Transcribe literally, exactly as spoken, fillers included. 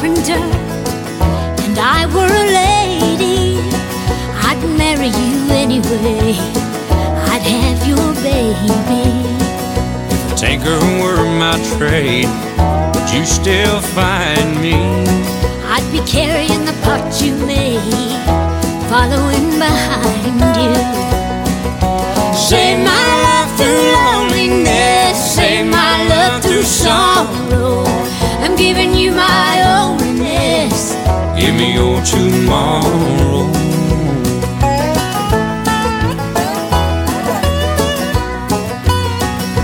carpenter and I were a lady, I'd marry you anyway. I'd have your baby. If a tinker were my trade, would you still find me? I'd be carrying the pot you made, following behind you. Save my love through loneliness, save my love through sorrow. I'm giving you my onlyness. Give me your tomorrow.